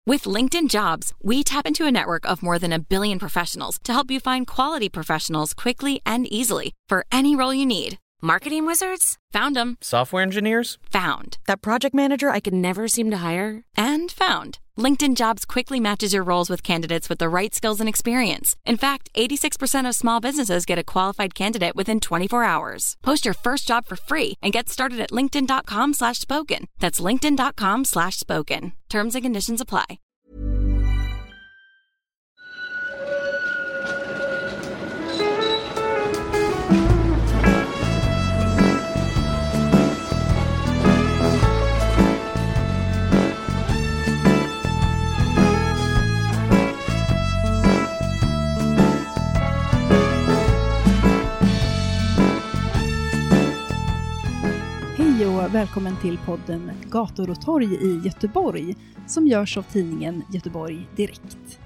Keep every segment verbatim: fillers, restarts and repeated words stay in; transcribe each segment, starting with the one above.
With LinkedIn Jobs, we tap into a network of more than a billion professionals to help you find quality professionals quickly and easily for any role you need. Marketing wizards? Found them. Software engineers? Found. That project manager I could never seem to hire? And found. LinkedIn Jobs quickly matches your roles with candidates with the right skills and experience. In fact, eighty-six percent of small businesses get a qualified candidate within twenty-four hours. Post your first job for free and get started at linkedin.com slash spoken. That's linkedin.com slash spoken. Terms and conditions apply. Hej och välkommen till podden Gator och torg i Göteborg som görs av tidningen Göteborg Direkt.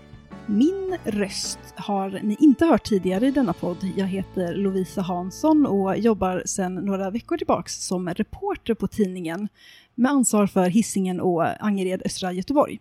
Min röst har ni inte hört tidigare i denna podd. Jag heter Lovisa Hansson och jobbar sedan några veckor tillbaks som reporter på tidningen med ansvar för Hisingen och Angered östra Göteborg.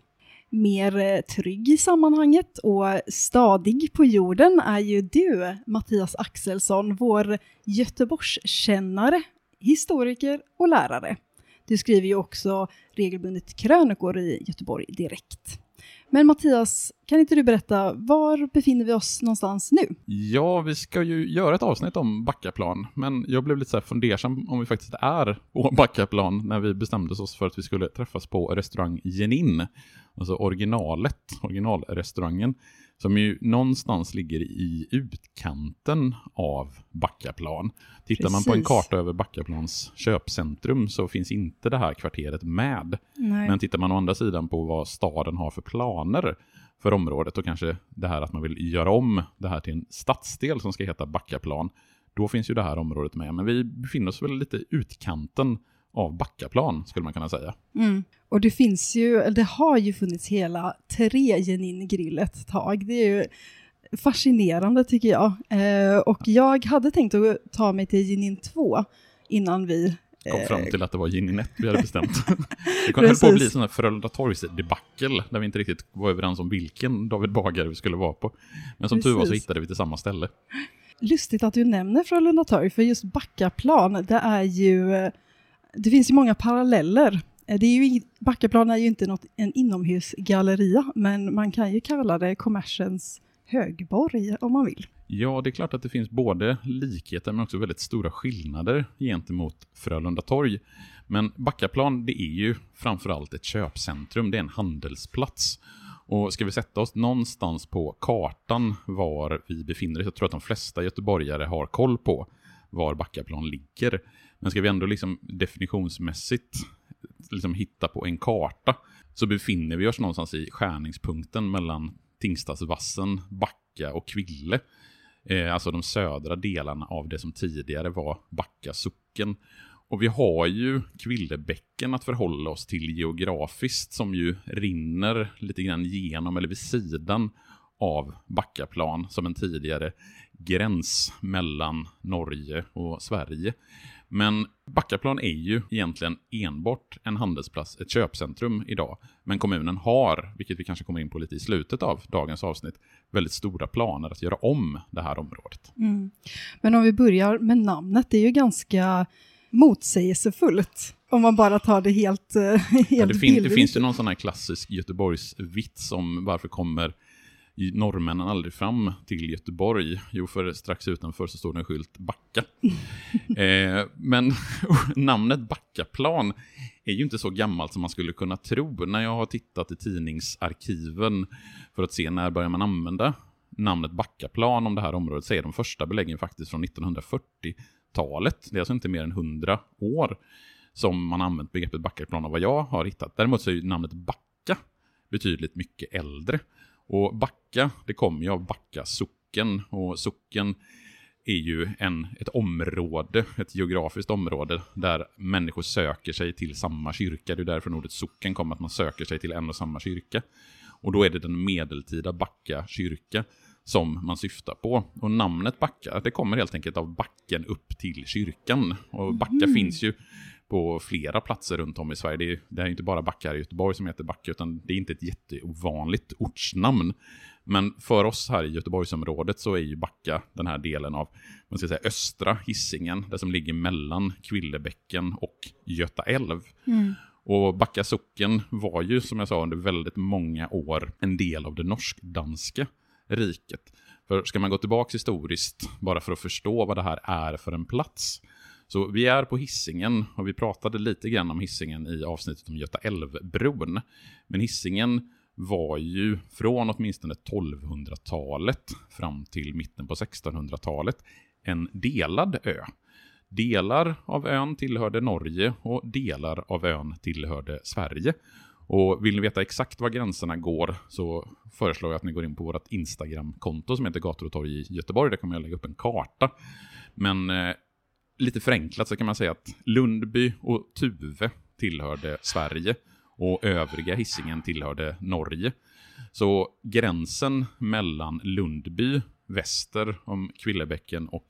Mer trygg i sammanhanget och stadig på jorden är ju du, Mattias Axelsson, vår Göteborgskännare, historiker och lärare. Du skriver ju också regelbundet krönikor i Göteborg Direkt. Men Mattias, kan inte du berätta, var befinner vi oss någonstans nu? Ja, vi ska ju göra ett avsnitt om Backaplan, men jag blev lite så här fundersam om vi faktiskt är på Backaplan när vi bestämde oss för att vi skulle träffas på restaurang Jenin, alltså originalet, originalrestaurangen, som ju någonstans ligger i utkanten av Backaplan. Tittar Precis. man på en karta över Backaplans köpcentrum så finns inte det här kvarteret med. Nej. Men tittar man å andra sidan på vad staden har för planer för området och kanske det här att man vill göra om det här till en stadsdel som ska heta Backaplan, då finns ju det här området med. Men vi befinner oss väl lite i utkanten av Backaplan skulle man kunna säga. Mm. Och det finns ju, det har ju funnits hela tre Jenin-grill ett tag. Det är ju fascinerande tycker jag. Eh, och jag hade tänkt att ta mig till Jenin två innan vi eh, kom fram till att det var Jenin ett vi hade bestämt. Det kom på att bli sån här Frölunda Torgs-debackel där vi inte riktigt var överens om vilken David Bagare vi skulle vara på. Men som tur var så hittade vi till samma ställe. Lustigt att du nämner Frölunda Torg, för just Backaplan, det är ju... Det finns ju många paralleller. Det är ju, Backaplan är ju inte något, en inomhusgalleria, men man kan ju kalla det kommersens högborg om man vill. Ja, det är klart att det finns både likheter men också väldigt stora skillnader gentemot Frölunda Torg. Men Backaplan, det är ju framförallt ett köpcentrum, det är en handelsplats. Och ska vi sätta oss någonstans på kartan var vi befinner oss, jag tror att de flesta göteborgare har koll på var Backaplan ligger. Men ska vi ändå liksom definitionsmässigt liksom hitta på en karta så befinner vi oss någonstans i skärningspunkten mellan Tingstadsvassen, Backa och Kville. Eh, alltså de södra delarna av det som tidigare var Backa socken. Och vi har ju Kvillebäcken att förhålla oss till geografiskt som ju rinner lite grann genom eller vid sidan av Backaplan som en tidigare gräns mellan Norge och Sverige. Men Backaplan är ju egentligen enbart en handelsplats, ett köpcentrum idag. Men kommunen har, vilket vi kanske kommer in på lite i slutet av dagens avsnitt, väldigt stora planer att göra om det här området. Mm. Men om vi börjar med namnet, det är ju ganska motsägelsefullt. Om man bara tar det helt, helt ja, det, fin- det finns ju någon sån här klassisk Göteborgs vits om varför kommer norrmännen aldrig fram till Göteborg. Jo, för strax utanför så står det en skylt Backa. eh, men namnet Backaplan är ju inte så gammalt som man skulle kunna tro. När jag har tittat i tidningsarkiven för att se när börjar man använda namnet Backaplan om det här området, så är de första beläggen faktiskt från nittonhundrafyrtiotalet. Det är alltså inte mer än hundra år som man använt begreppet Backaplan av vad jag har hittat. Däremot så är ju namnet Backa betydligt mycket äldre. Och Backa, det kommer ju av Backa socken, och socken är ju en, ett område, ett geografiskt område där människor söker sig till samma kyrka. Det är därför ordet socken kommer, att man söker sig till en och samma kyrka. Och då är det den medeltida Backa kyrka som man syftar på. Och namnet Backa, det kommer helt enkelt av backen upp till kyrkan. Och Backa mm. finns ju på flera platser runt om i Sverige. Det är, det är inte bara Backa här i Göteborg som heter Backa, utan det är inte ett jätteovanligt ortsnamn. Men för oss här i Göteborgsområdet så är ju Backa den här delen av, man ska säga, östra Hisingen, det som ligger mellan Kvillebäcken och Göta älv. Mm. Och Backa socken var ju, som jag sa, under väldigt många år en del av det norsk-danska riket. För ska man gå tillbaka historiskt bara för att förstå vad det här är för en plats. Så vi är på Hisingen och vi pratade lite grann om Hisingen i avsnittet om Göta älvbron. Men Hisingen var ju från åtminstone tolvhundratalet fram till mitten på sextonhundratalet en delad ö. Delar av ön tillhörde Norge och delar av ön tillhörde Sverige. Och vill ni veta exakt var gränserna går så föreslår jag att ni går in på vårt Instagram-konto som heter Gator och torg i Göteborg. Där kommer jag lägga upp en karta. Men eh, lite förenklat så kan man säga att Lundby och Tuve tillhörde Sverige och övriga Hisingen tillhörde Norge. Så gränsen mellan Lundby, väster om Kvillebäcken, och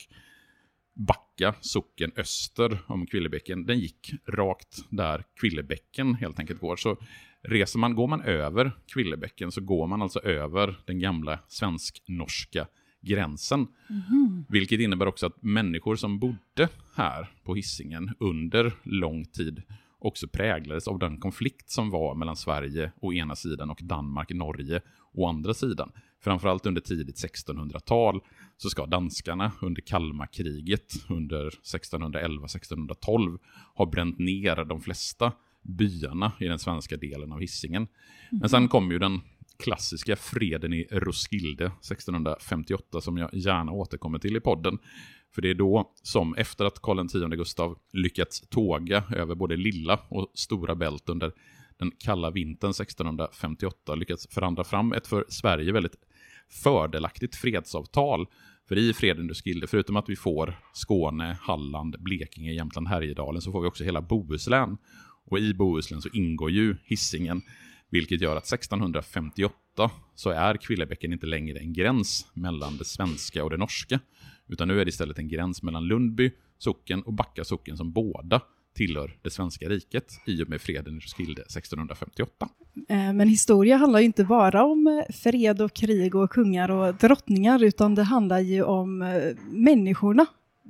Backa, socken öster om Kvillebäcken, den gick rakt där Kvillebäcken helt enkelt går. Så reser man, går man över Kvillebäcken så går man alltså över den gamla svensk-norska gränsen. Mm. Vilket innebär också att människor som bodde här på Hisingen under lång tid också präglades av den konflikt som var mellan Sverige å ena sidan och Danmark, Norge å andra sidan. Framförallt under tidigt sextonhundratal så ska danskarna under Kalmarkriget under sextonhundraelva sextonhundratolv ha bränt ner de flesta byarna i den svenska delen av Hisingen. Men sen kom ju den klassiska freden i Roskilde sextonhundrafemtioåtta som jag gärna återkommer till i podden. För det är då som efter att Karl X Gustav lyckats tåga över både Lilla och Stora Bält under den kalla vintern sextonhundrafemtioåtta lyckats förhandla fram ett för Sverige väldigt fördelaktigt fredsavtal. För i freden i Roskilde, förutom att vi får Skåne, Halland, Blekinge, Jämtland, Härjedalen, så får vi också hela Bohuslän. Och i Bohuslän så ingår ju Hisingen, vilket gör att sextonhundrafemtioåtta så är Kvillebäcken inte längre en gräns mellan det svenska och det norska. Utan nu är det istället en gräns mellan Lundby socken och Backa socken som båda tillhör det svenska riket i och med freden i Roskilde sextonhundrafemtioåtta. Men historia handlar ju inte bara om fred och krig och kungar och drottningar, utan det handlar ju om människorna.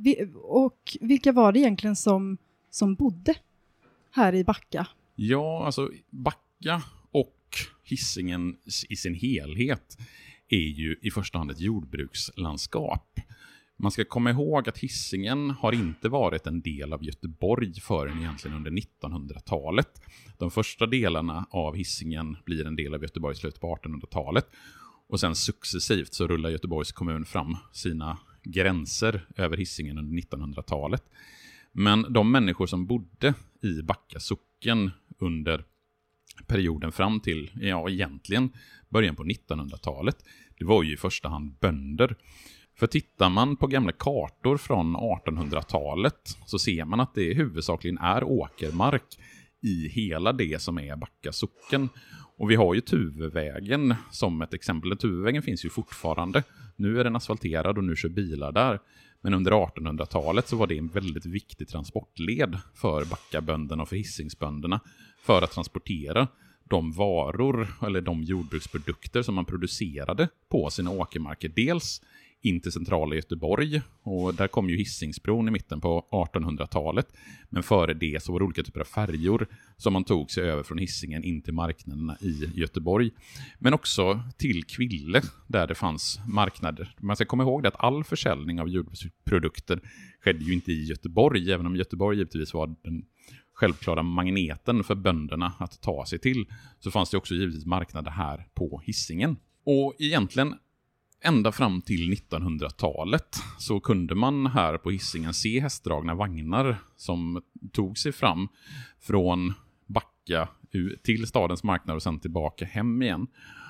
Och vilka var det egentligen som, som bodde här i Backa? Ja, alltså Backa och Hisingen i sin helhet är ju i första hand ett jordbrukslandskap. Man ska komma ihåg att Hisingen har inte varit en del av Göteborg förrän egentligen under nittonhundratalet. De första delarna av Hisingen blir en del av Göteborg i slutet på artonhundratalet. Och sen successivt så rullar Göteborgs kommun fram sina gränser över Hisingen under nittonhundratalet. Men de människor som bodde i Backa socken under perioden fram till, ja egentligen början på nittonhundratalet, det var ju i första hand bönder. För tittar man på gamla kartor från artonhundratalet så ser man att det huvudsakligen är åkermark i hela det som är Backa socken. Och vi har ju Tuvevägen som ett exempel. Tuvevägen finns ju fortfarande. Nu är den asfalterad och nu kör bilar där. Men under artonhundratalet så var det en väldigt viktig transportled för Backabönderna och för Hisingsbönderna för att transportera de varor eller de jordbruksprodukter som man producerade på sina åkermarker. Dels in till centrala Göteborg, och där kom ju Hisingsbron i mitten på artonhundratalet. Men före det så var det olika typer av färjor som man tog sig över från Hisingen in till marknaderna i Göteborg. Men också till Kville där det fanns marknader. Man ska komma ihåg det att all försäljning av jordbruksprodukter skedde ju inte i Göteborg, även om Göteborg givetvis var den självklara magneten för bönderna att ta sig till, så fanns det också givetvis marknader här på Hisingen. Och egentligen ända fram till nittonhundratalet så kunde man här på Hisingen se hästdragna vagnar som tog sig fram från Backa till stadens marknad och sen tillbaka hem igen.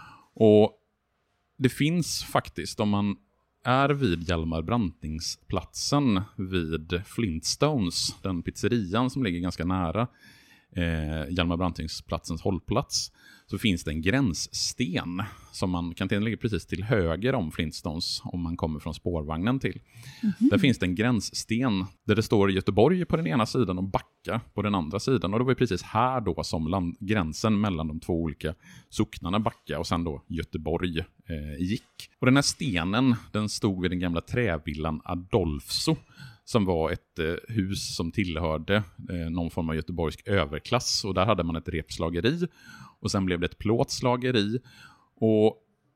Och det finns faktiskt, om man är vid Hjalmar Brantingsplatsen vid Flintstones, den pizzerian som ligger ganska nära eh, Hjalmar Brantingsplatsens hållplats, så finns det en gränssten som man kan ligga precis till höger om Flintstones om man kommer från spårvagnen till. Mm-hmm. Där finns det en gränssten där det står Göteborg på den ena sidan och Backa på den andra sidan. Och det var precis här då som land, gränsen mellan de två olika socknarna Backa och sen då Göteborg eh, gick. Och den här stenen, den stod vid den gamla trävillan Adolfso, som var ett eh, hus som tillhörde eh, någon form av göteborgsk överklass. Och där hade man ett repslageri och sen blev det ett plåtslageri. Och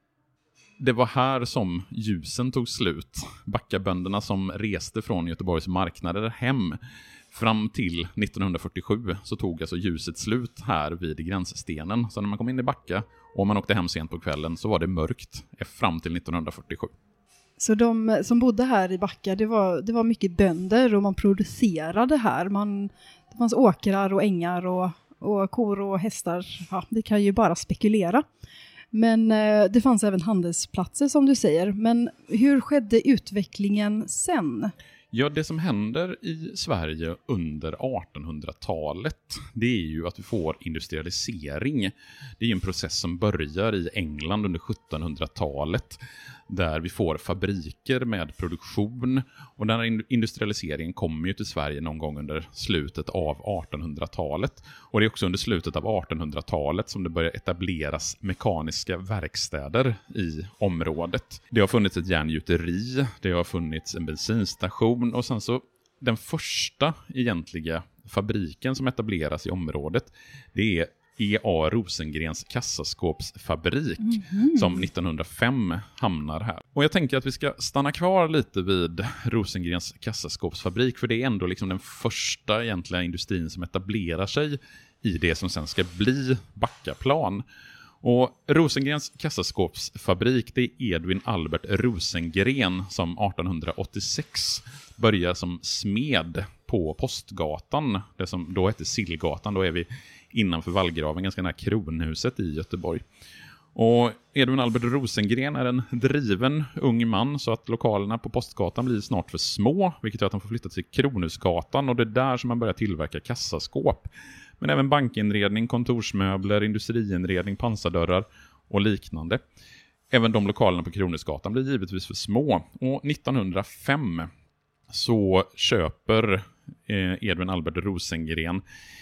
det var här som ljusen tog slut. Backabönderna som reste från Göteborgs marknader hem fram till nittonhundrafyrtiosju så tog alltså ljuset slut här vid gränsstenen. Så när man kom in i Backa och om man åkte hem sent på kvällen så var det mörkt fram till nittonhundrafyrtiosju. Så de som bodde här i Backa, det var, det var mycket bönder och man producerade här. Man, det fanns åkrar och ängar och, och kor och hästar. Ja, vi kan ju bara spekulera. Men eh, det fanns även handelsplatser som du säger. Men hur skedde utvecklingen sen? Ja, det som händer i Sverige under artonhundratalet, det är ju att vi får industrialisering. Det är ju en process som börjar i England under sjuttonhundratalet, där vi får fabriker med produktion. Och den här industrialiseringen kommer ju till Sverige någon gång under slutet av artonhundratalet. Och det är också under slutet av artonhundratalet som det börjar etableras mekaniska verkstäder i området. Det har funnits ett järngjuteri, det har funnits en bensinstation och sen så den första egentliga fabriken som etableras i området, det är E A Rosengrens kassaskåpsfabrik mm-hmm. som nittonhundrafem hamnar här. Och jag tänker att vi ska stanna kvar lite vid Rosengrens kassaskåpsfabrik, för det är ändå liksom den första egentliga industrin som etablerar sig i det som sen ska bli Backaplan. Och Rosengrens kassaskåpsfabrik, det är Edvin Albert Rosengren som artonhundraåttiosex börjar som smed på Postgatan, det som då hette Sillgatan. Då är vi innanför vallgraven, ganska nära Kronhuset i Göteborg. Och Edvin Albert Rosengren är en driven ung man, så att lokalerna på Postgatan blir snart för små, vilket gör att de får flytta till Kronhusgatan, och det är där som man börjar tillverka kassaskåp. Men även bankinredning, kontorsmöbler, industriinredning, pansardörrar och liknande. Även de lokalerna på Kronhusgatan blir givetvis för små. Och nittonhundrafem så köper eh, Edvin Albert Rosengren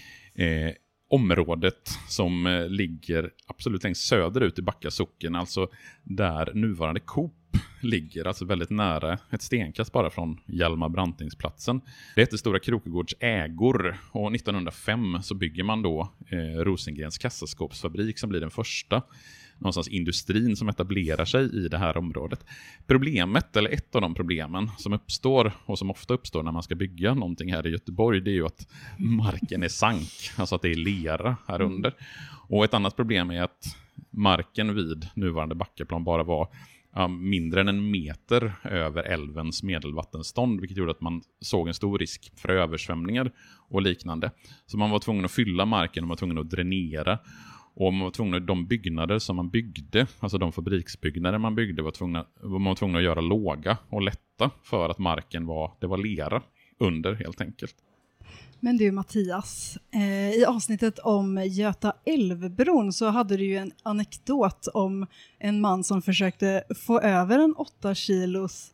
eh, området som eh, ligger absolut längst söderut i Backa socken, alltså där nuvarande Coop ligger, alltså väldigt nära, ett stenkast bara från Hjalmar Brantingsplatsen. Det heter Stora Krokegårds ägor, och nittonhundrafem så bygger man då eh, Rosengrens kassaskåpsfabrik som blir den första någonstans industrin som etablerar sig i det här området. Problemet, eller ett av de problemen som uppstår och som ofta uppstår när man ska bygga någonting här i Göteborg, det är ju att marken är sank, alltså att det är lera här under. Och ett annat problem är att marken vid nuvarande Backaplan bara var ja, mindre än en meter över älvens medelvattenstånd, vilket gjorde att man såg en stor risk för översvämningar och liknande. Så man var tvungen att fylla marken och man var tvungen att dränera. Och man var tvungen att, de byggnader som man byggde, alltså de fabriksbyggnader man byggde, var tvungna, var man var tvungen att göra låga och lätta för att marken var, det var lera under helt enkelt. Men du Mattias, eh, i avsnittet om Göta älvbron så hade du ju en anekdot om en man som försökte få över en åtta kilos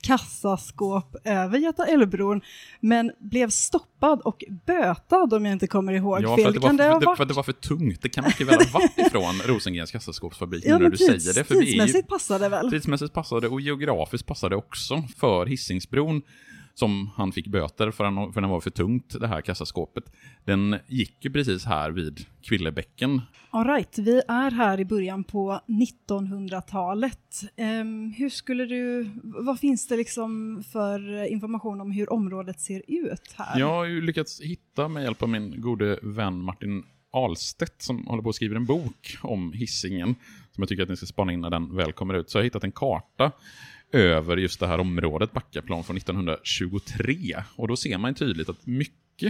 kassaskåp över Göta älvbron, men blev stoppad och bötad om jag inte kommer ihåg ja, fel. För att, det var, kan det för, ha det, varit? för att det var för tungt. Det kan mycket väl ha varit ifrån Rosengrens kassaskåpsfabrik ja, när du tids, säger det. För tidsmässigt vi ju, passade väl? Tidsmässigt passade och geografiskt passade också för Hisingsbron, som han fick böter för, han, för den var för tungt, det här kassaskåpet. Den gick ju precis här vid Kvillebäcken. All right, vi är här i början på nittonhundratalet. Um, hur skulle du, vad finns det liksom för information om hur området ser ut här? Jag har ju lyckats hitta med hjälp av min gode vän Martin Ahlstedt som håller på att skriva en bok om Hisingen, som jag tycker att ni ska spana in när den väl kommer ut. Så jag har hittat en karta över just det här området Backaplan från nittonhundratjugotre. Och då ser man tydligt att mycket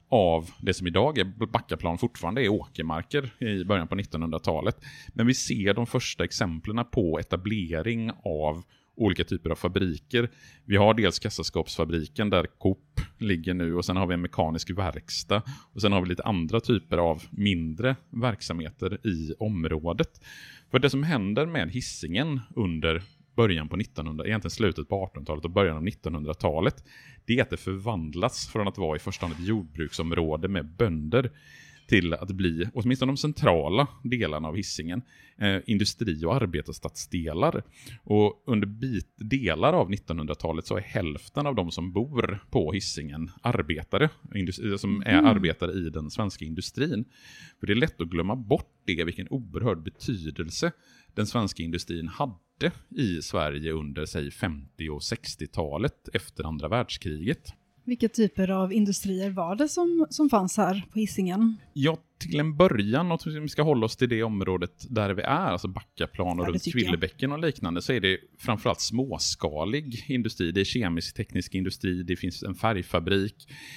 av det som idag är Backaplan fortfarande är åkermarker i början på nittonhundratalet. Men vi ser de första exemplen på etablering av olika typer av fabriker. Vi har dels kassaskåpsfabriken där Coop ligger nu, och sen har vi en mekanisk verkstad, och sen har vi lite andra typer av mindre verksamheter i området. För det som händer med Hisingen under början på nittonhundratalet, egentligen slutet på artonhundratalet och början av nittonhundratalet, det är att det förvandlas från att vara i första hand ett jordbruksområde med bönder till att bli, åtminstone de centrala delarna av Hisingen, eh, industri- och arbetarstadsdelar. Och under bit, delar av nittonhundratalet så är hälften av de som bor på Hisingen arbetare, industri, som är Mm. arbetare i den svenska industrin. För det är lätt att glömma bort det, vilken oerhörd betydelse den svenska industrin hade i Sverige under, säg, femtio- och sextiotalet efter andra världskriget. Vilka typer av industrier var det som, som fanns här på Hisingen? Ja, till en början, och vi ska hålla oss till det området där vi är, alltså Backaplan och Ja, runt Kvillebäcken och liknande, så är det framförallt småskalig industri. Det är kemisk-teknisk industri, det finns en färgfabrik.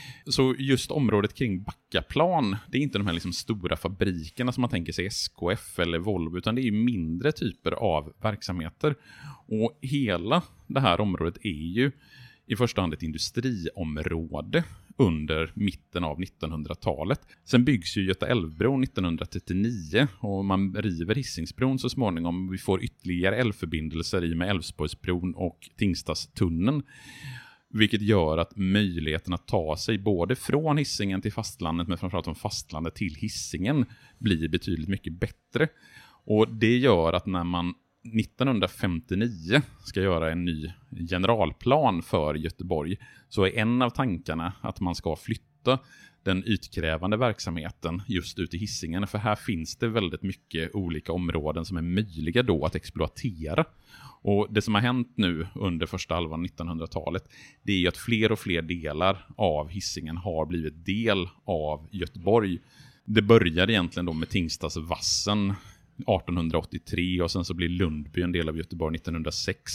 Så just området kring Backaplan, det är inte de här liksom stora fabrikerna som man tänker sig S K F eller Volvo, utan det är ju mindre typer av verksamheter. Och hela det här området är ju i första hand ett industriområde under mitten av nittonhundratalet. Sen byggs ju Göta älvbron nittonhundratrettionio och man river Hisingsbron så småningom. Vi får ytterligare älvförbindelser i med Älvsborgsbron och Tingstadstunneln. Vilket gör att möjligheten att ta sig både från Hisingen till fastlandet, men framförallt från fastlandet till Hisingen, blir betydligt mycket bättre. Och det gör att när man nittonhundrafemtionio ska göra en ny generalplan för Göteborg, så är en av tankarna att man ska flytta den ytkrävande verksamheten just ut i Hisingen, för här finns det väldigt mycket olika områden som är möjliga då att exploatera. Och det som har hänt nu under första halvan nittonhundratalet, det är ju att fler och fler delar av Hisingen har blivit del av Göteborg. Det börjar egentligen då med Tingstadsvassen artonhundraåttiotre, och sen så blir Lundby en del av Göteborg nittonhundrasex.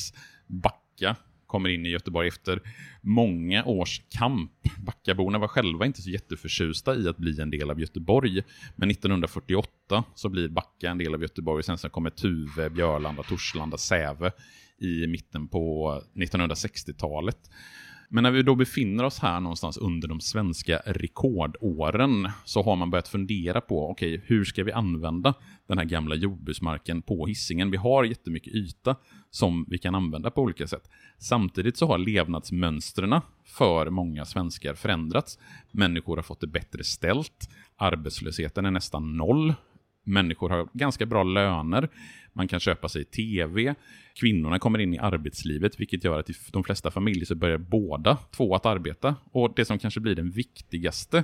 Backa kommer in i Göteborg efter många års kamp. Backaborna var själva inte så jätteförtjusta i att bli en del av Göteborg, men nittonhundrafyrtioåtta så blir Backa en del av Göteborg. Sen så kommer Tuve, Björlanda, Torslanda, Säve i mitten på nittonhundrasextiotalet. Men när vi då befinner oss här någonstans under de svenska rekordåren, så har man börjat fundera på, okej, okay, hur ska vi använda den här gamla jordbruksmarken på Hisingen? Vi har jättemycket yta som vi kan använda på olika sätt. Samtidigt så har levnadsmönstren för många svenskar förändrats. Människor har fått det bättre ställt. Arbetslösheten är nästan noll. Människor har ganska bra löner. Man kan köpa sig tv. Kvinnorna kommer in i arbetslivet, vilket gör att i de flesta familjer så börjar båda två att arbeta. Och det som kanske blir den viktigaste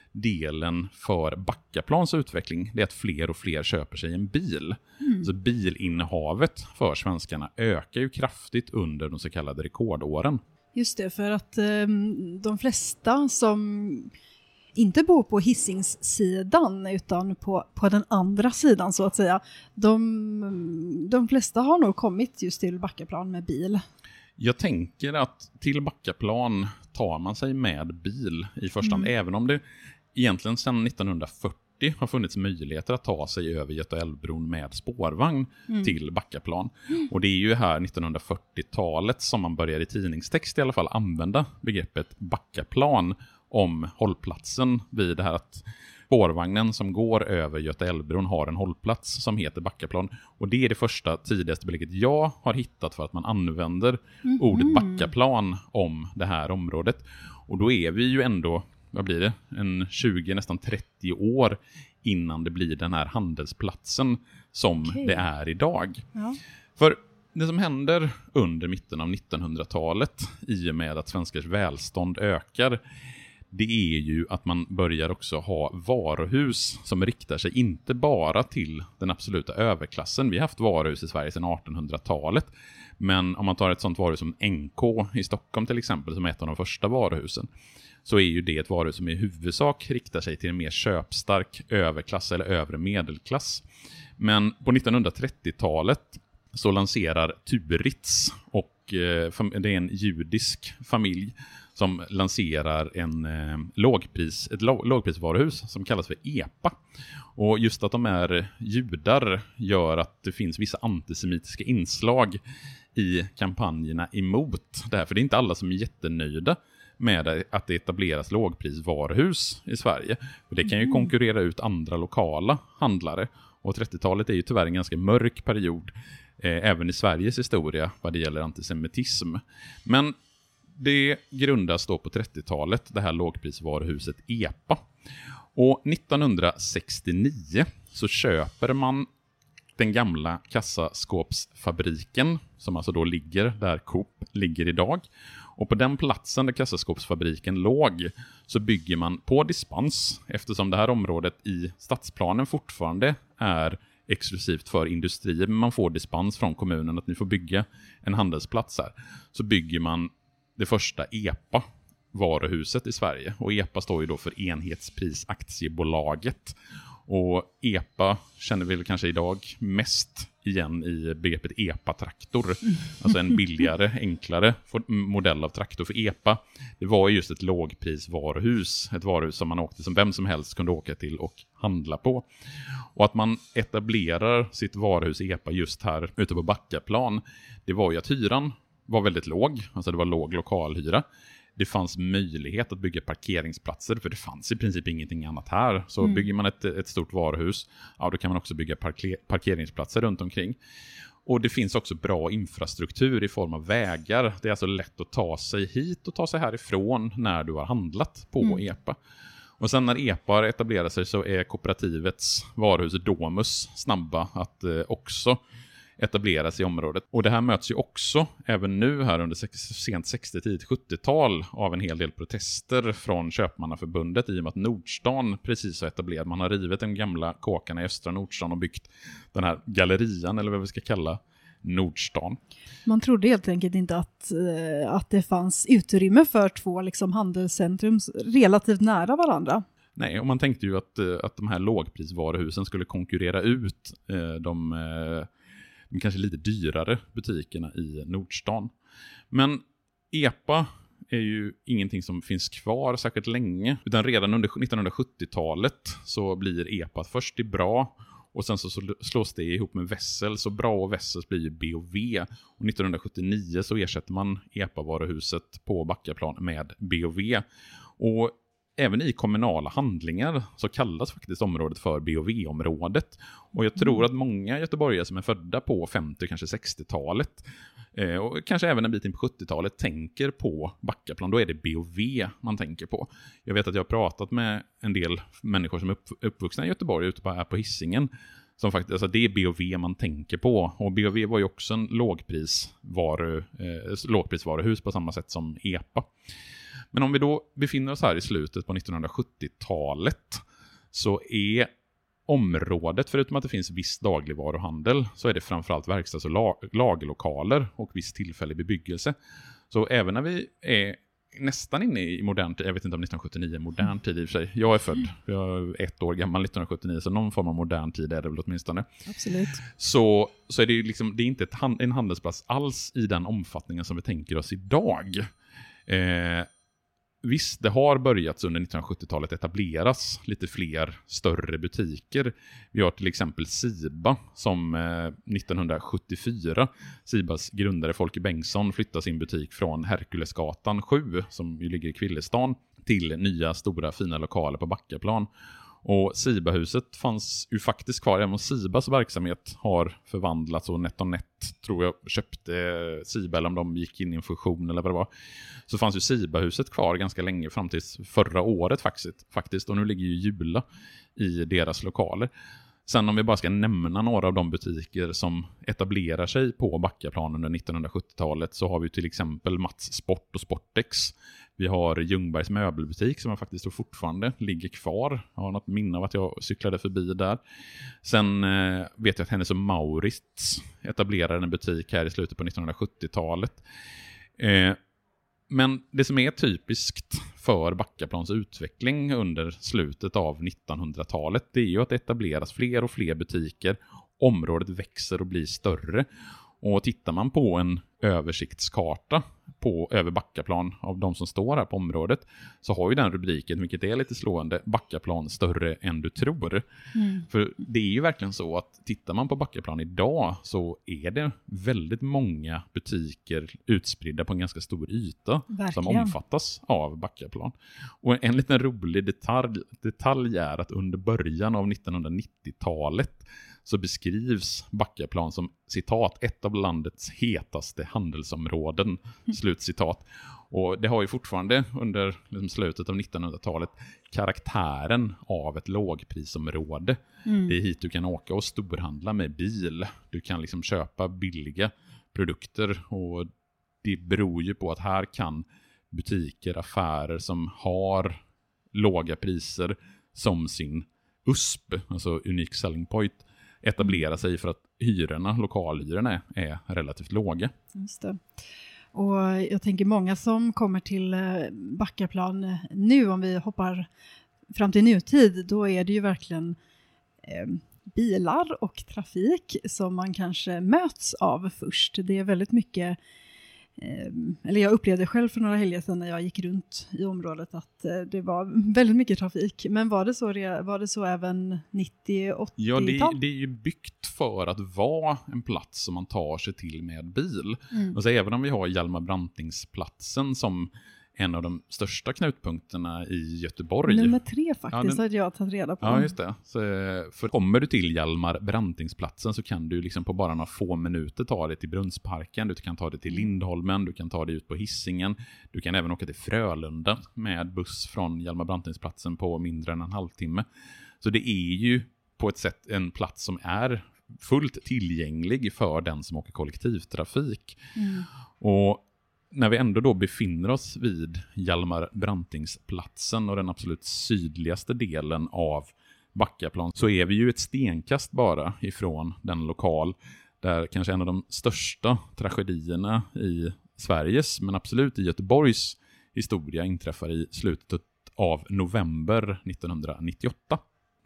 delen för Backaplans utveckling, det är att fler och fler köper sig en bil. Mm. Så bilinnehavet för svenskarna ökar ju kraftigt under de så kallade rekordåren. Just det, för att eh, de flesta som inte bor på Hisingssidan utan på, på den andra sidan så att säga, de, de flesta har nog kommit just till Backaplan med bil. Jag tänker att till Backaplan tar man sig med bil i första hand, mm. även om det egentligen sedan nittonhundrafyrtio har funnits möjligheter att ta sig över Göta älvbron med spårvagn mm. till Backaplan. Mm. Och det är ju här nittonhundrafyrtiotalet som man börjar i tidningstext i alla fall använda begreppet Backaplan om hållplatsen vid det här att spårvagnen som går över Göta älvbron har en hållplats som heter Backaplan. Och det är det första tidigaste belägget jag har hittat för att man använder mm. ordet Backaplan om det här området. Och då är vi ju ändå, vad blir det, en tjugo, nästan trettio år innan det blir den här handelsplatsen som okay. det är idag. Ja. För det som händer under mitten av nittonhundratalet i och med att svenskars välstånd ökar, det är ju att man börjar också ha varuhus som riktar sig inte bara till den absoluta överklassen. Vi har haft varuhus i Sverige sedan artonhundratalet. Men om man tar ett sånt varuhus som N K i Stockholm till exempel, som är ett av de första varuhusen, så är ju det ett varuhus som i huvudsak riktar sig till en mer köpstark överklass eller övre medelklass. Men på nittonhundratrettiotalet så lanserar Turitz, och eh, det är en judisk familj som lanserar en eh, lågpris, ett låg, lågprisvaruhus som kallas för E P A. Och just att de är judar gör att det finns vissa antisemitiska inslag i kampanjerna emot det här. För det är inte alla som är jättenöjda med att det etableras lågprisvaruhus i Sverige. För det kan ju konkurrera ut andra lokala handlare. Och trettiotalet är ju tyvärr en ganska mörk period eh, även i Sveriges historia vad det gäller antisemitism. Men det grundas då på trettiotalet, det här lågprisvaruhuset E P A. Och nittonhundrasextionio så köper man den gamla kassaskåpsfabriken som alltså då ligger där Coop ligger idag. Och på den platsen där kassaskåpsfabriken låg så bygger man på dispens, eftersom det här området i stadsplanen fortfarande är exklusivt för industrier, men man får dispens från kommunen att ni får bygga en handelsplats här. Så bygger man det första E P A-varuhuset i Sverige. Och E P A står ju då för Enhetsprisaktiebolaget. Och E P A känner vi kanske idag mest igen i begreppet E P A-traktor. Alltså en billigare, enklare modell av traktor. För E P A, det var just ett lågprisvaruhus. Ett varuhus som man åkte, som vem som helst kunde åka till och handla på. Och att man etablerar sitt varuhus E P A just här ute på Backaplan, det var ju att hyran var väldigt låg. Alltså det var låg lokalhyra. Det fanns möjlighet att bygga parkeringsplatser, för det fanns i princip ingenting annat här. Så mm. bygger man ett, ett stort varuhus, ja, då kan man också bygga parker, parkeringsplatser runt omkring. Och det finns också bra infrastruktur i form av vägar. Det är alltså lätt att ta sig hit och ta sig härifrån när du har handlat på mm. E P A. Och sen när E P A etablerar sig så är kooperativets varuhus Domus snabba att eh, också etableras i området. Och det här möts ju också även nu här under sent sextio-, tidigt sjuttiotal av en hel del protester från Köpmannaförbundet i och med att Nordstan precis har etablerat. Man har rivit de gamla kåkarna i östra Nordstan och byggt den här gallerian, eller vad vi ska kalla Nordstan. Man trodde helt enkelt inte att, att det fanns utrymme för två liksom handelscentrum relativt nära varandra. Nej, och man tänkte ju att, att de här lågprisvaruhusen skulle konkurrera ut eh, de eh, de kanske lite dyrare butikerna i Nordstan. Men E P A är ju ingenting som finns kvar särskilt länge. Utan redan under nittonhundrasjuttiotalet så blir E P A först i Bra. Och sen så slås det ihop med Wessels. Så Bra och Wessels blir ju B och V. Och nittonhundrasjuttionio så ersätter man E P A-varuhuset på Backaplan med B och V. Och även i kommunala handlingar så kallas faktiskt området för B och V-området. Och jag tror att många göteborgare som är födda på femtio- kanske sextiotalet eh, och kanske även en bit in på sjuttiotalet tänker på Backaplan. Då är det B och V man tänker på. Jag vet att jag har pratat med en del människor som är upp, uppvuxna i Göteborg ute på, här på Hisingen. Som faktiskt, alltså det är B och V man tänker på. Och B och V var ju också en lågprisvaru, eh, lågprisvaruhus på samma sätt som E P A. Men om vi då befinner oss här i slutet på nittonhundrasjuttiotalet så är området, förutom att det finns viss dagligvaruhandel, så är det framförallt verkstads- och lag- lagerlokaler och viss tillfällig bebyggelse. Så även när vi är nästan inne i modern tid, jag vet inte om nittonhundrasjuttionio är modern tid i och för sig. Jag är född, jag är ett år gammal nittonhundrasjuttionio, så någon form av modern tid är det väl åtminstone. Absolut. Så, så är det, liksom, det är inte ett hand, en handelsplats alls i den omfattningen som vi tänker oss idag. Eh, Visst, det har börjat under nittonhundrasjuttiotalet etableras lite fler större butiker. Vi har till exempel Siba som eh, nittonhundrasjuttiofyra, Sibas grundare Folke Bengtsson flyttade sin butik från Herkulesgatan sju som ju ligger i Kvillestan till nya stora fina lokaler på Backaplan. Och Sibahuset fanns ju faktiskt kvar, även om Sibas verksamhet har förvandlats och NetOnNet tror jag köpte Siba, eller om de gick in i en fusion eller vad det var. Så fanns ju Sibahuset kvar ganska länge, fram till förra året faktiskt, faktiskt. Och nu ligger ju Jula i deras lokaler. Sen om vi bara ska nämna några av de butiker som etablerar sig på Backaplan under nittonhundrasjuttiotalet så har vi till exempel Mats Sport och Sportex. Vi har Ljungbergs möbelbutik som jag faktiskt fortfarande ligger kvar. Jag har något minne av att jag cyklade förbi där. Sen eh, vet jag att Hennes och Mauritz etablerade en butik här i slutet på nittonhundrasjuttiotalet. Eh, men det som är typiskt för Backaplans utveckling under slutet av nittonhundratalet det är ju att det etableras fler och fler butiker. Området växer och blir större. Och tittar man på en översiktskarta på över Backaplan av de som står här på området, så har ju den rubriken, vilket är lite slående, Backaplan större än du tror. Mm. För det är ju verkligen så att tittar man på Backaplan idag så är det väldigt många butiker utspridda på en ganska stor yta verkligen. Som omfattas av Backaplan. Och en liten rolig detalj, detalj är att under början av nittonhundranittiotalet så beskrivs Backaplan som, citat, ett av landets hetaste handelsområden, mm. slutcitat. Och det har ju fortfarande under liksom, slutet av nittonhundratalet karaktären av ett lågprisområde. Mm. Det är hit du kan åka och storhandla med bil. Du kan liksom köpa billiga produkter, och det beror ju på att här kan butiker, affärer som har låga priser som sin U S P, alltså Unique Selling Point, etablera sig för att hyrorna, lokalhyrorna är relativt låga. Just det. Och jag tänker många som kommer till Backaplan nu, om vi hoppar fram till nutid, då är det ju verkligen eh, bilar och trafik som man kanske möts av först. Det är väldigt mycket, eh, eller jag upplevde själv för några helger sedan när jag gick runt i området att eh, det var väldigt mycket trafik. Men var det så, var det så även nittio-åttiotal? Ja, det, det är ju byggt för att vara en plats som man tar sig till med bil. Mm. Alltså, även om vi har Hjalmar Brantingsplatsen som en av de största knutpunkterna i Göteborg. Nummer tre faktiskt, ja, den, hade jag tagit reda på. Ja, just det. Så, för kommer du till Hjalmar Brantingsplatsen så kan du liksom på bara några få minuter ta dig till Brunnsparken. Du kan ta dig till Lindholmen, du kan ta dig ut på Hisingen. Du kan även åka till Frölunda med buss från Hjalmar Brantingsplatsen på mindre än en halvtimme. Så det är ju på ett sätt en plats som är fullt tillgänglig för den som åker kollektivtrafik. Mm. Och när vi ändå då befinner oss vid Hjalmar Brantingsplatsen och den absolut sydligaste delen av Backaplan, så är vi ju ett stenkast bara ifrån den lokal där kanske en av de största tragedierna i Sveriges, men absolut i Göteborgs historia inträffar i slutet av november nittonhundranittioåtta.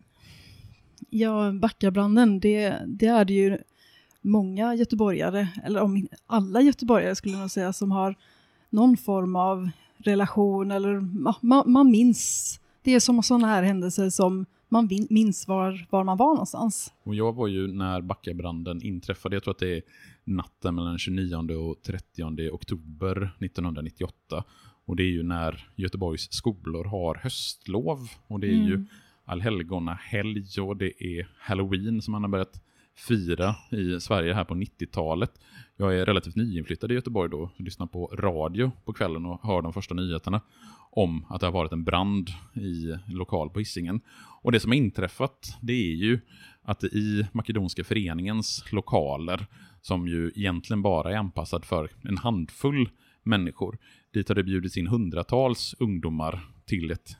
Ja, Backabranden, det, det är det ju många göteborgare, eller om alla göteborgare skulle man säga, som har någon form av relation, eller man, man minns, det är som sådana här händelser som man minns var, var man var någonstans. Och jag var ju när Backabranden inträffade, jag tror att det är natten mellan tjugonionde och trettionde oktober nittonhundranittioåtta, och det är ju när Göteborgs skolor har höstlov, och det är mm. ju allhelgona helg, och det är Halloween som man har börjat fira i Sverige här på nittiotalet. Jag är relativt nyinflyttad i Göteborg då, lyssnar på radio på kvällen och hör de första nyheterna om att det har varit en brand i lokal på Hisingen. Och det som har inträffat, det är ju att i Makedonska föreningens lokaler, som ju egentligen bara är anpassad för en handfull människor, dit har det bjudits in hundratals ungdomar till ett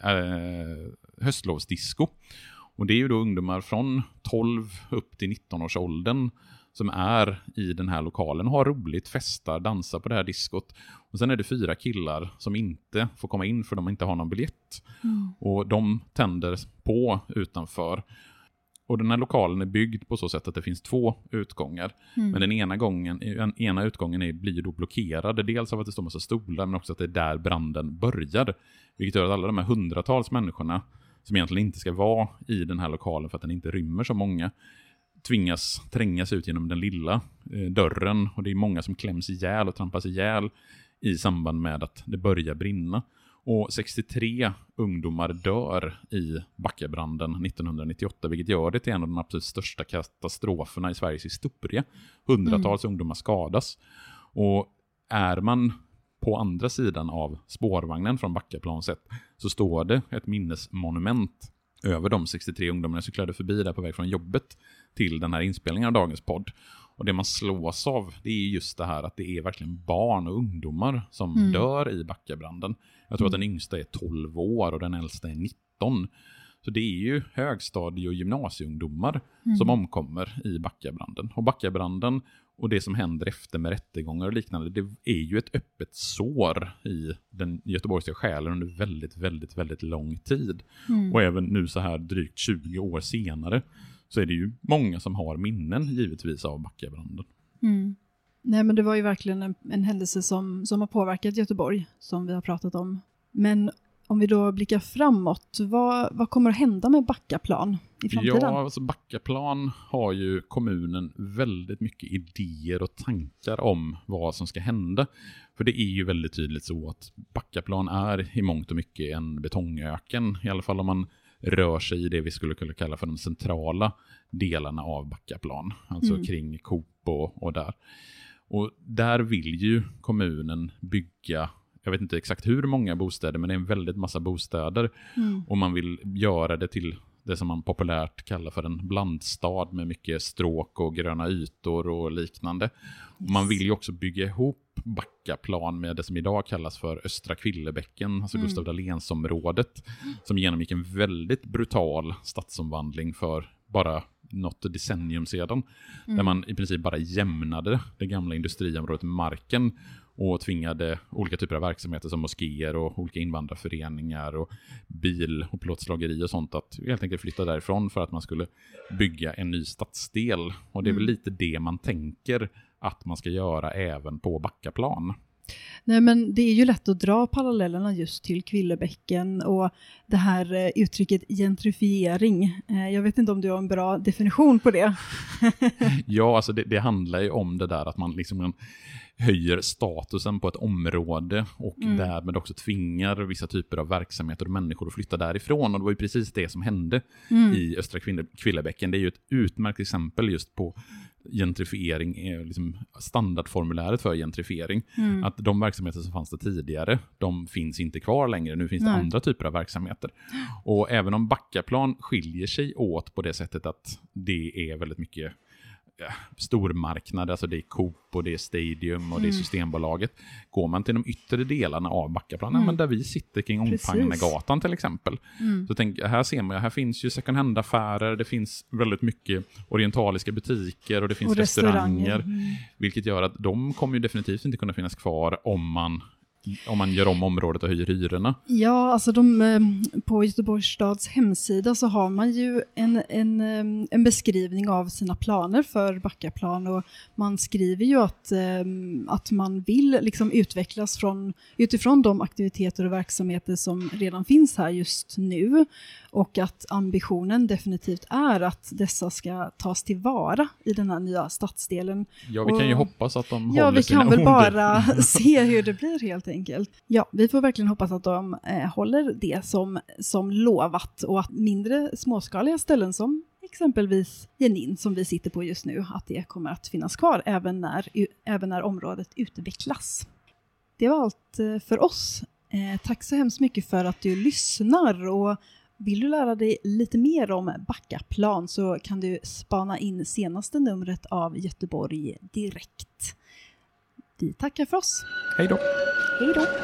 eh, höstlovsdisco. Och det är ju då ungdomar från tolv upp till nitton års åldern som är i den här lokalen och har roligt, festar, dansar på det här diskot. Och sen är det fyra killar som inte får komma in för de inte har någon biljett. Mm. Och de tänder på utanför. Och den här lokalen är byggd på så sätt att det finns två utgångar. Mm. Men den ena, gången, den ena utgången är, blir då blockerad. Dels av att det står massa stolar, men också att det är där branden börjar. Vilket gör att alla de här hundratals människorna som egentligen inte ska vara i den här lokalen för att den inte rymmer så många, tvingas trängas ut genom den lilla eh, dörren. Och det är många som kläms ihjäl och trampas ihjäl i samband med att det börjar brinna. Och sextiotre ungdomar dör i Backabranden nittonhundranittioåtta, vilket gör det till en av de absolut största katastroferna i Sveriges historia. Hundratals mm. ungdomar skadas. Och är man på andra sidan av spårvagnen från Backaplan sett, så står det ett minnesmonument över de sextiotre ungdomarna som cyklade förbi där på väg från jobbet till den här inspelningen av dagens podd. Och det man slås av, det är just det här att det är verkligen barn och ungdomar som mm. dör i Backabranden. Jag tror mm. att den yngsta är tolv år och den äldsta är nitton. Så det är ju högstadie- och gymnasieungdomar mm. som omkommer i Backabranden. Och Backabranden och det som händer efter med rättegångar och liknande, det är ju ett öppet sår i den göteborgska själen under väldigt, väldigt, väldigt lång tid. Mm. Och även nu så här drygt tjugo år senare så är det ju många som har minnen givetvis av Backabranden. Mm. Nej, men det var ju verkligen en, en händelse som, som har påverkat Göteborg, som vi har pratat om. Men om vi då blickar framåt, vad, vad kommer att hända med Backaplan i framtiden? Ja, alltså Backaplan har ju kommunen väldigt mycket idéer och tankar om vad som ska hända. För det är ju väldigt tydligt så att Backaplan är i mångt och mycket en betongöken, i alla fall om man rör sig i det vi skulle kunna kalla för de centrala delarna av Backaplan, alltså mm. kring Coop och, och där. Och där vill ju kommunen bygga, jag vet inte exakt hur många bostäder, men det är en väldigt massa bostäder. Mm. Och man vill göra det till det som man populärt kallar för en blandstad med mycket stråk och gröna ytor och liknande. Yes. Man vill ju också bygga ihop Backaplan med det som idag kallas för Östra Kvillebäcken, alltså mm. Gustav Dahlénsområdet, som genomgick en väldigt brutal stadsomvandling för bara något decennium sedan. Mm. Där man i princip bara jämnade det gamla industriområdet med marken och tvingade olika typer av verksamheter som moskéer och olika invandrarföreningar och bil- och plåtslageri och sånt att helt enkelt flytta därifrån för att man skulle bygga en ny stadsdel. Och det är väl lite det man tänker att man ska göra även på Backaplan. Nej, men det är ju lätt att dra parallellerna just till Kvillebäcken och det här uttrycket gentrifiering. Jag vet inte om du har en bra definition på det. Ja, alltså det, det handlar ju om det där att man liksom höjer statusen på ett område och mm. därmed också tvingar vissa typer av verksamheter och människor att flytta därifrån. Och det var ju precis det som hände mm. i Östra Kvillebäcken. Det är ju ett utmärkt exempel just på gentrifiering, är liksom standardformuläret för gentrifiering. Mm. Att de verksamheter som fanns det tidigare, de finns inte kvar längre. Nu finns det Nej. andra typer av verksamheter. Och även om Backaplan skiljer sig åt på det sättet att det är väldigt mycket stormarknad, alltså det är Coop och det är Stadium och mm. det är Systembolaget. Går man till de yttre delarna av Backaplan, mm. men där vi sitter kring Ångpagnegatan till exempel, mm. så tänk, här ser man, här finns ju second hand-affärer, det finns väldigt mycket orientaliska butiker och det finns och restauranger, restauranger. Mm. vilket gör att de kommer ju definitivt inte kunna finnas kvar om man om man gör om området och höjer hyrorna. Ja, alltså de, på Göteborgs stads hemsida så har man ju en, en, en beskrivning av sina planer för Backaplan och man skriver ju att, att man vill liksom utvecklas från, utifrån de aktiviteter och verksamheter som redan finns här just nu och att ambitionen definitivt är att dessa ska tas tillvara i den här nya stadsdelen. Ja, vi och, kan ju hoppas att de ja, håller sina ord. Ja, vi kan väl bara se hur det blir helt enkelt. Ja, vi får verkligen hoppas att de eh, håller det som, som lovat och att mindre småskaliga ställen som exempelvis Jenin som vi sitter på just nu, att det kommer att finnas kvar även när, även när området utvecklas. Det var allt eh, för oss. Eh, tack så hemskt mycket för att du lyssnar och vill du lära dig lite mer om Backaplan så kan du spana in senaste numret av Göteborg Direkt. Vi tackar för oss. Hej då. Hej då.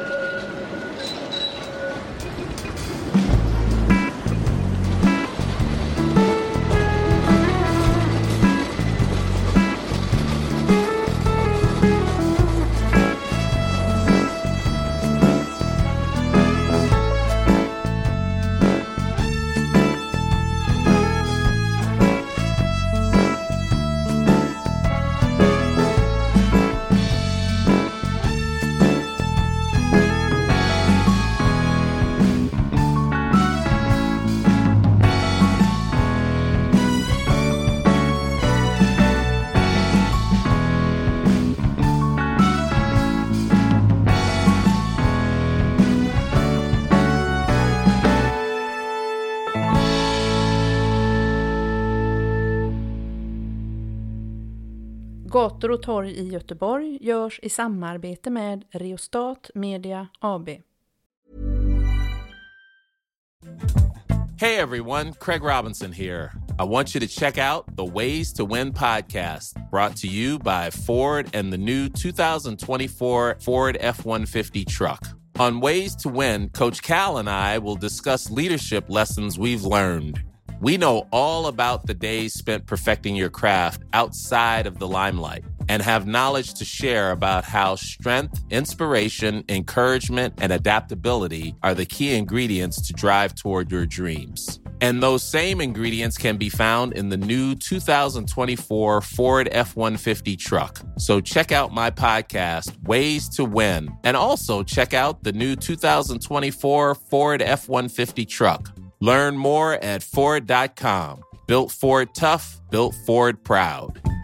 Gator och torg i Göteborg görs i samarbete med Reostat Media A B. Hey everyone, Craig Robinson here. I want you to check out the Ways to Win podcast, brought to you by Ford and the new twenty twenty-four Ford F one fifty truck. On Ways to Win, Coach Cal and I will discuss leadership lessons we've learned. We know all about the days spent perfecting your craft outside of the limelight and have knowledge to share about how strength, inspiration, encouragement, and adaptability are the key ingredients to drive toward your dreams. And those same ingredients can be found in the new two thousand twenty-four Ford F one fifty truck. So check out my podcast, Ways to Win, and also check out the new two thousand twenty-four Ford F one fifty truck. Learn more at Ford dot com. Built Ford tough, built Ford proud.